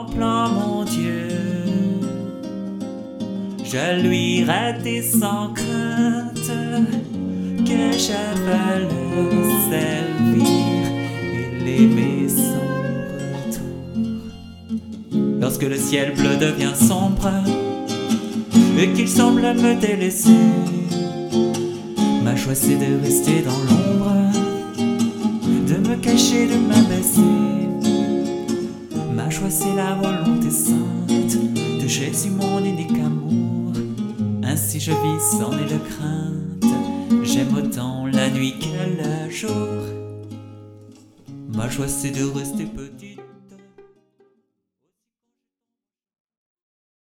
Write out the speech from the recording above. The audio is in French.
contemplant mon Dieu, je lui redis sans crainte que je veux le servir et l'aimer sans retour. Lorsque le ciel bleu devient sombre et qu'il semble me délaisser, ma choix c'est de rester dans l'ombre, de me cacher, de m'abaisser. Ma choix c'est la volonté sainte de Jésus, mon unique amour. Ainsi je vis sans nul crainte, j'aime autant la nuit que le jour. Ma choix c'est de rester petit.